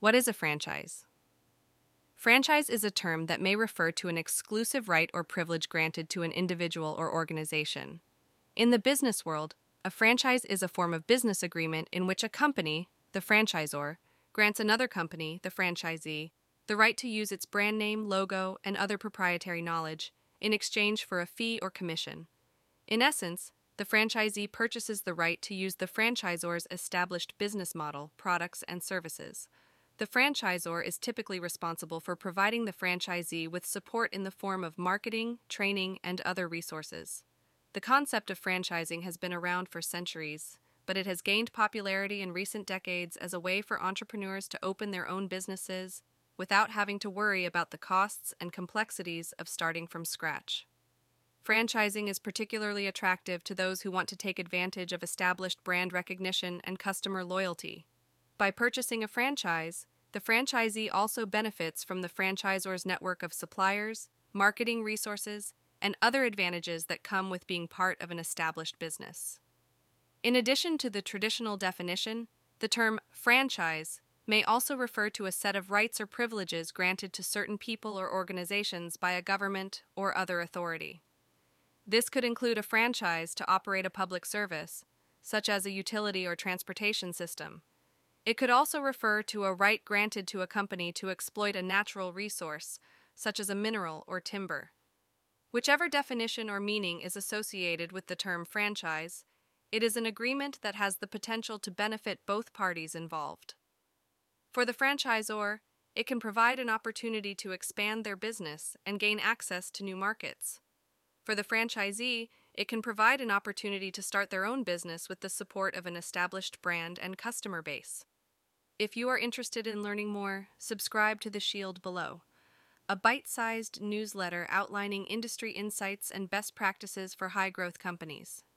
What is a franchise? Franchise is a term that may refer to an exclusive right or privilege granted to an individual or organization. In the business world, a franchise is a form of business agreement in which a company, the franchisor, grants another company, the franchisee, the right to use its brand name, logo, and other proprietary knowledge in exchange for a fee or commission. In essence, the franchisee purchases the right to use the franchisor's established business model, products, and services. The franchisor is typically responsible for providing the franchisee with support in the form of marketing, training, and other resources. The concept of franchising has been around for centuries, but it has gained popularity in recent decades as a way for entrepreneurs to open their own businesses without having to worry about the costs and complexities of starting from scratch. Franchising is particularly attractive to those who want to take advantage of established brand recognition and customer loyalty. By purchasing a franchise, the franchisee also benefits from the franchisor's network of suppliers, marketing resources, and other advantages that come with being part of an established business. In addition to the traditional definition, the term franchise may also refer to a set of rights or privileges granted to certain people or organizations by a government or other authority. This could include a franchise to operate a public service, such as a utility or transportation system. It could also refer to a right granted to a company to exploit a natural resource, such as a mineral or timber. Whichever definition or meaning is associated with the term franchise, it is an agreement that has the potential to benefit both parties involved. For the franchisor, it can provide an opportunity to expand their business and gain access to new markets. For the franchisee, it can provide an opportunity to start their own business with the support of an established brand and customer base. If you are interested in learning more, subscribe to The Shield below, a bite-sized newsletter outlining industry insights and best practices for high-growth companies.